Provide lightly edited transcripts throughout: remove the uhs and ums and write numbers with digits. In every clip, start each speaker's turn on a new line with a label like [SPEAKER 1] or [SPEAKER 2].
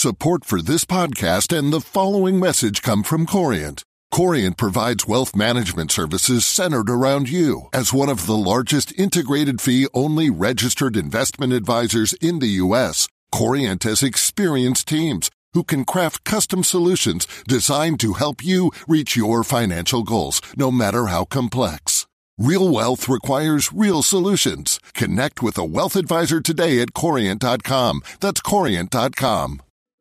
[SPEAKER 1] Support for this podcast and the following message come from Corient. Corient provides wealth management services centered around you. As one of the largest integrated fee-only registered investment advisors in the U.S., Corient has experienced teams who can craft custom solutions designed to help you reach your financial goals, no matter how complex. Real wealth requires real solutions. Connect with a wealth advisor today at Corient.com. That's Corient.com.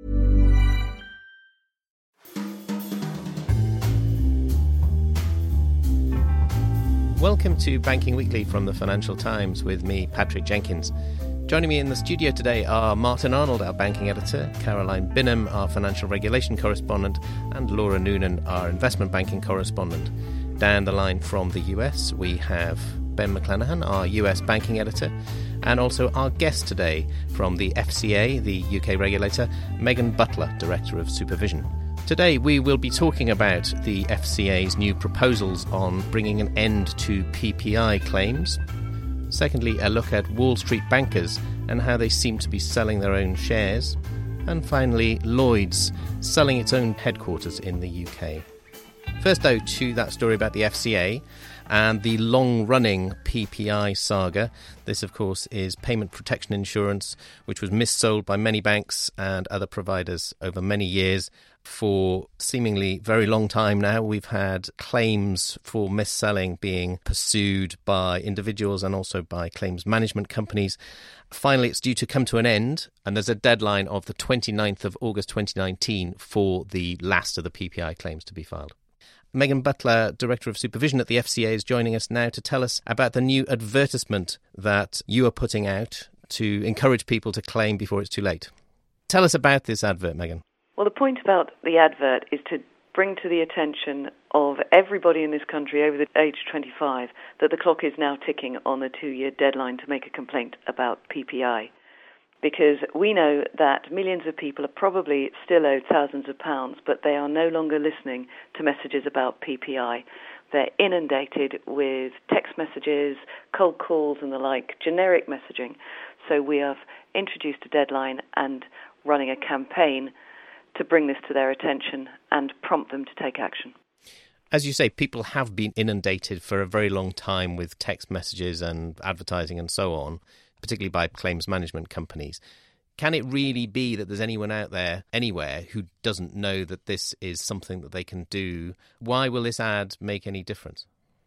[SPEAKER 2] Welcome to Banking Weekly from the Financial Times with me, Patrick Jenkins. Joining me in the studio today are Martin Arnold, our banking editor, Caroline Binham, our financial regulation correspondent, and Laura Noonan, our investment banking correspondent. Down the line from the US, we have Ben McClanahan, our US banking editor, and also our guest today from the FCA, the UK regulator, Megan Butler, Director of Supervision. Today we will be talking about the FCA's new proposals on bringing an end to PPI claims. Secondly, a look at Wall Street bankers and how they seem to be selling their own shares. And finally, Lloyds selling its own headquarters in the UK. First, though, to that story about the FCA and the long-running PPI saga. This, of course, is payment protection insurance, which was missold by many banks and other providers over many years. For seemingly very long time now, we've had claims for mis-selling being pursued by individuals and also by claims management companies. Finally, it's due to come to an end, and there's a deadline of the 29th of August 2019 for the last of the PPI claims to be filed. Megan Butler, Director of Supervision at the FCA, is joining us now to tell us about the new advertisement that you are putting out to encourage people to claim before it's too late. Tell us about this advert, Megan.
[SPEAKER 3] Well, the point about the advert is to bring to the attention of everybody in this country over the age of 25 that the clock is now ticking on the 2-year deadline to make a complaint about PPI. Because we know that millions of people are probably still owed thousands of pounds, but they are no longer listening to messages about PPI. They're inundated with text messages, cold calls and the like, generic messaging. So we have introduced a deadline and running a campaign to bring this to their attention and prompt them to take action.
[SPEAKER 2] As you say, people have been inundated for a very long time with text messages and advertising and so on, particularly by claims management companies. Can it really be that there's anyone out there, anywhere, who doesn't know that this is something that they can do? Why will this ad make any difference?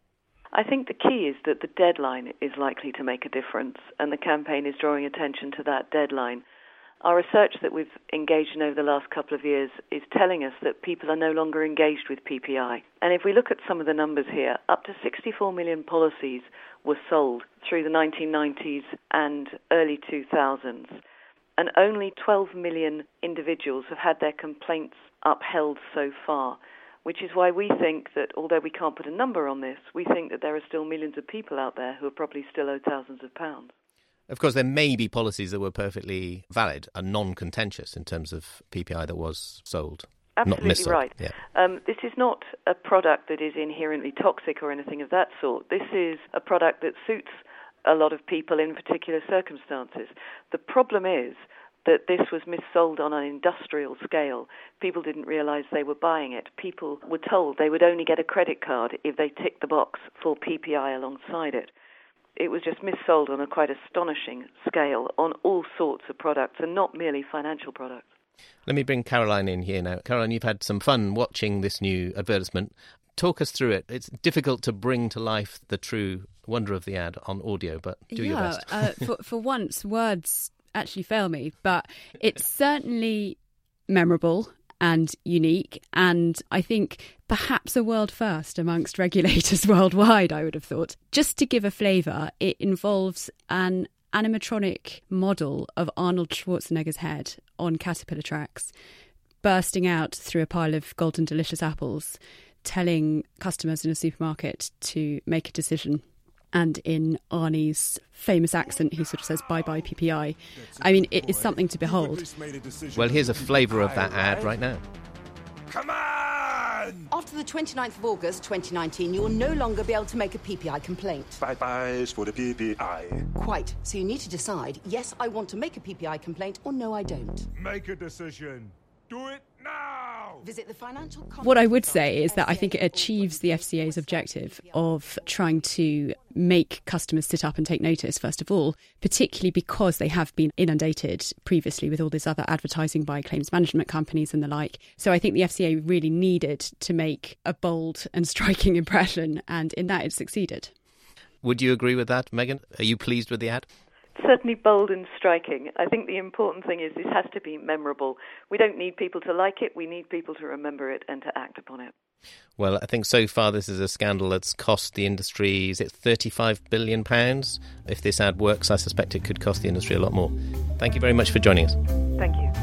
[SPEAKER 3] I think the key is that the deadline is likely to make a difference, and the campaign is drawing attention to that deadline. Our research that we've engaged in over the last couple of years is telling us that people are no longer engaged with PPI. And if we look at some of the numbers here, up to 64 million policies were sold through the 1990s and early 2000s. And only 12 million individuals have had their complaints upheld so far, which is why we think that, although we can't put a number on this, we think that there are still millions of people out there who are probably still owed thousands of pounds.
[SPEAKER 2] Of course, there may be policies that were perfectly valid and non-contentious in terms of PPI that was sold.
[SPEAKER 3] Absolutely right.
[SPEAKER 2] Yeah.
[SPEAKER 3] This is not a product that is inherently toxic or anything of that sort. This is a product that suits a lot of people in particular circumstances. The problem is that this was missold on an industrial scale. People didn't realise they were buying it. People were told they would only get a credit card if they ticked the box for PPI alongside it. It was just missold on a quite astonishing scale on all sorts of products and not merely financial products.
[SPEAKER 2] Let me bring Caroline in here now. Caroline, you've had some fun watching this new advertisement. Talk us through it. It's difficult to bring to life the true wonder of the ad on audio, but do your best.
[SPEAKER 4] For once, words actually fail me, but it's certainly memorable and unique, and I think perhaps a world first amongst regulators worldwide, I would have thought. Just to give a flavour, it involves an animatronic model of Arnold Schwarzenegger's head on caterpillar tracks, bursting out through a pile of golden delicious apples, telling customers in a supermarket to make a decision. And in Arnie's famous accent, he sort of says, bye-bye PPI. I mean, it is something to behold.
[SPEAKER 2] Well, here's a flavour of that ad right now.
[SPEAKER 5] Come on! done!
[SPEAKER 6] After the 29th of August 2019, you will no longer be able to make a PPI complaint.
[SPEAKER 5] Bye-byes for the PPI.
[SPEAKER 6] Quite. So you need to decide, yes, I want to make a PPI complaint, or no, I don't.
[SPEAKER 5] Make a decision. Do it now!
[SPEAKER 6] Visit the financial...
[SPEAKER 4] What I would say is that I think it achieves the FCA's objective of trying to make customers sit up and take notice, first of all, particularly because they have been inundated previously with all this other advertising by claims management companies and the like. So I think the FCA really needed to make a bold and striking impression, and in that it succeeded.
[SPEAKER 2] Would you agree with that, Megan? Are you pleased with the ad?
[SPEAKER 3] Certainly bold and striking. I think the important thing is this has to be memorable. We don't need people to like it, we need people to remember it and to act upon it.
[SPEAKER 2] Well, I think so far this is a scandal that's cost the industry, is it £35 billion? If this ad works, I suspect it could cost the industry a lot more. Thank you very much for joining us.
[SPEAKER 3] Thank you.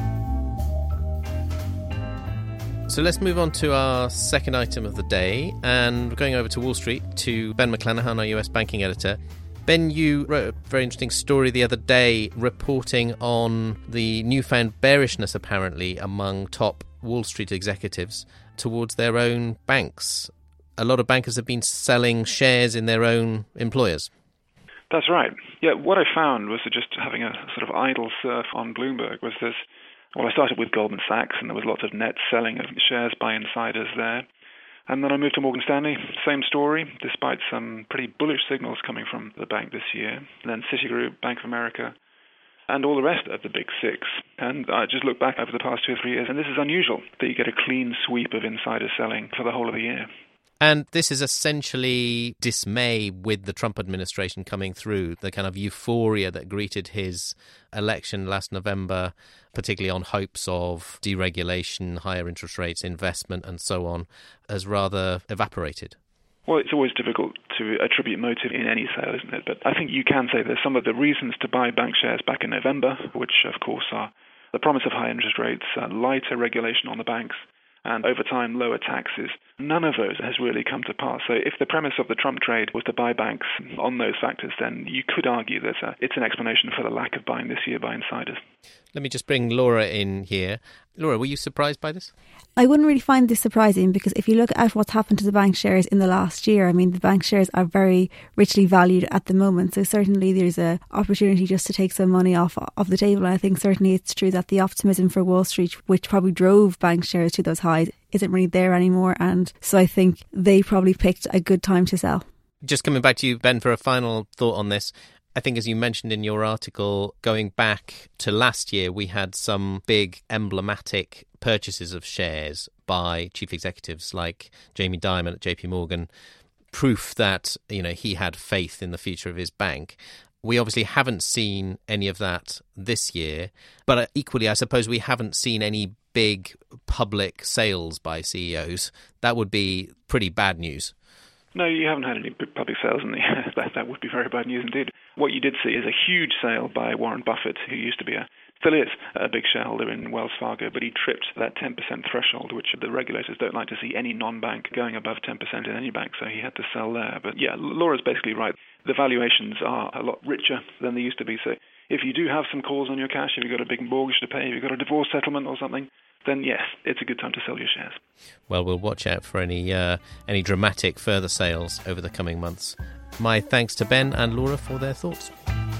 [SPEAKER 2] So let's move on to our second item of the day, and we're going over to Wall Street to Ben McClanahan, our US banking editor. Ben, you wrote a very interesting story the other day reporting on the newfound bearishness, apparently, among top Wall Street executives towards their own banks. A lot of bankers have been selling shares in their own employers.
[SPEAKER 7] That's right. Yeah, what I found was that just having a sort of idle surf on Bloomberg was this. Well, I started with Goldman Sachs, and there was lots of net selling of shares by insiders there. And then I moved to Morgan Stanley, same story, despite some pretty bullish signals coming from the bank this year. And then Citigroup, Bank of America, and all the rest of the big six. And I just look back over the past 2 or 3 years, and this is unusual, that you get a clean sweep of insider selling for the whole of the year.
[SPEAKER 2] And this is essentially dismay with the Trump administration coming through, the kind of euphoria that greeted his election last November, particularly on hopes of deregulation, higher interest rates, investment and so on, has rather evaporated.
[SPEAKER 7] Well, it's always difficult to attribute motive in any sale, isn't it? But I think you can say there's some of the reasons to buy bank shares back in November, which of course are the promise of high interest rates, lighter regulation on the banks, and over time lower taxes. None of those has really come to pass. So if the premise of the Trump trade was to buy banks on those factors, then you could argue that it's an explanation for the lack of buying this year by insiders.
[SPEAKER 2] Let me just bring Laura in here. Laura, were you surprised by this?
[SPEAKER 8] I wouldn't really find this surprising, because if you look at what's happened to the bank shares in the last year, I mean, the bank shares are very richly valued at the moment. So certainly there's an opportunity just to take some money off the table. And I think certainly it's true that the optimism for Wall Street, which probably drove bank shares to those highs, isn't really there anymore. And so I think they probably picked a good time to sell.
[SPEAKER 2] Just coming back to you, Ben, for a final thought on this. I think, as you mentioned in your article, going back to last year, we had some big emblematic purchases of shares by chief executives like Jamie Dimon at JP Morgan, proof that, you know, he had faith in the future of his bank. We obviously haven't seen any of that this year, but equally, I suppose we haven't seen any big public sales by CEOs. That would be pretty bad news.
[SPEAKER 7] No, you haven't had any big public sales, and that would be very bad news indeed. What you did see is a huge sale by Warren Buffett, who still is a big shareholder in Wells Fargo, but he tripped that 10% threshold, which the regulators don't like to see any non-bank going above 10% in any bank, so he had to sell there. But yeah, Laura's basically right. The valuations are a lot richer than they used to be, so if you do have some calls on your cash, if you've got a big mortgage to pay, if you've got a divorce settlement or something, then yes, it's a good time to sell your shares.
[SPEAKER 2] Well, we'll watch out for any dramatic further sales over the coming months. My thanks to Ben and Laura for their thoughts.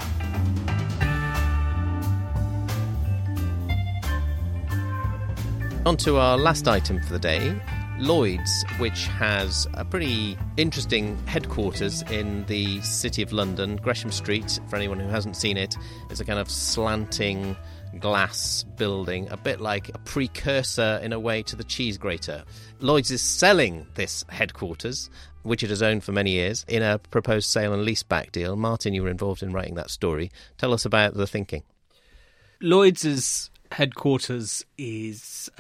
[SPEAKER 2] On to our last item for the day. Lloyds, which has a pretty interesting headquarters in the City of London, Gresham Street. For anyone who hasn't seen it, it's a kind of slanting glass building, a bit like a precursor in a way to the cheese grater. Lloyds is selling this headquarters, which it has owned for many years, in a proposed sale and leaseback deal. Martin, you were involved in writing that story. Tell us about the thinking.
[SPEAKER 9] Lloyds' headquarters is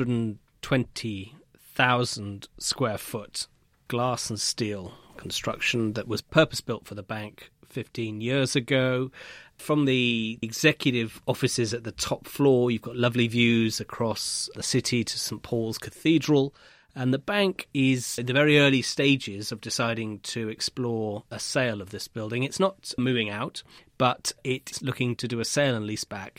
[SPEAKER 9] 120,000 square foot glass and steel construction that was purpose-built for the bank 15 years ago. From the executive offices at the top floor, you've got lovely views across the city to St Paul's Cathedral. And the bank is in the very early stages of deciding to explore a sale of this building. It's not moving out, but it's looking to do a sale and leaseback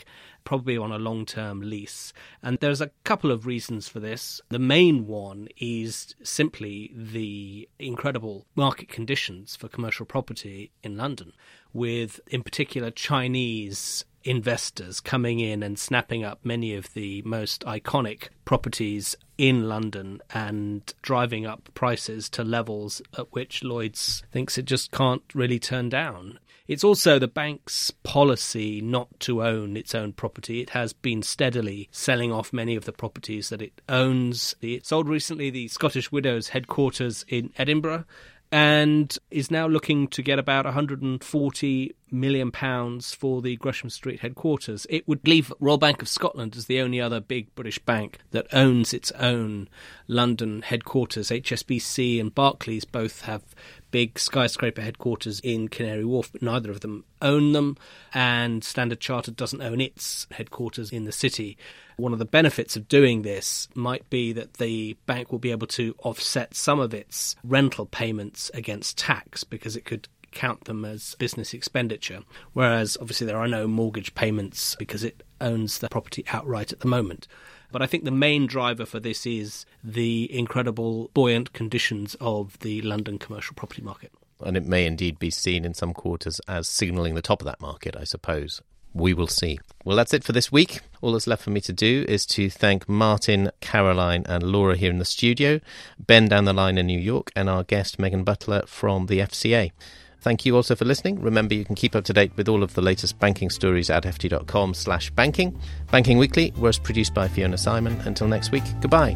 [SPEAKER 9] probably on a long-term lease. And there's a couple of reasons for this. The main one is simply the incredible market conditions for commercial property in London, with, in particular, Chinese investors coming in and snapping up many of the most iconic properties in London and driving up prices to levels at which Lloyds thinks it just can't really turn down. It's also the bank's policy not to own its own property. It has been steadily selling off many of the properties that it owns. It sold recently the Scottish Widows headquarters in Edinburgh and is now looking to get about £140 million for the Gresham Street headquarters. It would leave Royal Bank of Scotland as the only other big British bank that owns its own London headquarters. HSBC and Barclays both have big skyscraper headquarters in Canary Wharf, but neither of them own them, and Standard Chartered doesn't own its headquarters in the city. One of the benefits of doing this might be that the bank will be able to offset some of its rental payments against tax, because it could count them as business expenditure, whereas obviously there are no mortgage payments because it owns the property outright at the moment. But I think the main driver for this is the incredible buoyant conditions of the London commercial property market.
[SPEAKER 2] And it may indeed be seen in some quarters as signalling the top of that market, I suppose. We will see. Well, that's it for this week. All that's left for me to do is to thank Martin, Caroline and Laura here in the studio, Ben down the line in New York, and our guest Megan Butler from the FCA. Thank you also for listening. Remember, you can keep up to date with all of the latest banking stories at ft.com/banking. Banking Weekly was produced by Fiona Simon. Until next week, goodbye.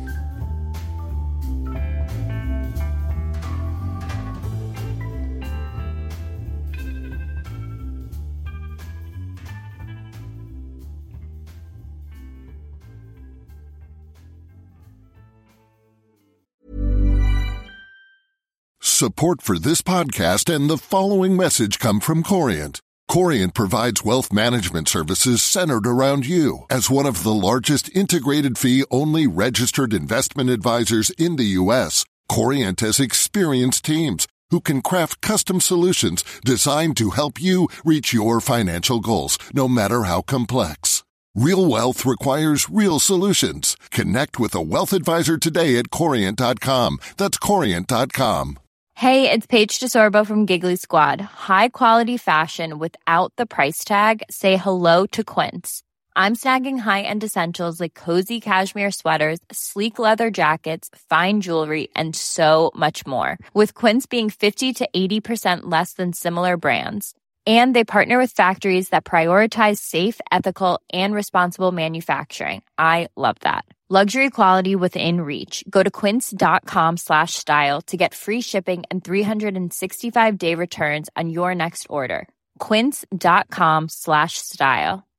[SPEAKER 1] Support for this podcast and the following message come from Corient. Corient provides wealth management services centered around you. As one of the largest integrated fee-only registered investment advisors in the U.S., Corient has experienced teams who can craft custom solutions designed to help you reach your financial goals, no matter how complex. Real wealth requires real solutions. Connect with a wealth advisor today at Corient.com. That's Corient.com.
[SPEAKER 10] Hey, it's Paige DeSorbo from Giggly Squad. High quality fashion without the price tag. Say hello to Quince. I'm snagging high-end essentials like cozy cashmere sweaters, sleek leather jackets, fine jewelry, and so much more. With Quince being 50 to 80% less than similar brands. And they partner with factories that prioritize safe, ethical, and responsible manufacturing. I love that. Luxury quality within reach. Go to quince.com/style to get free shipping and 365-day returns on your next order. Quince.com/style.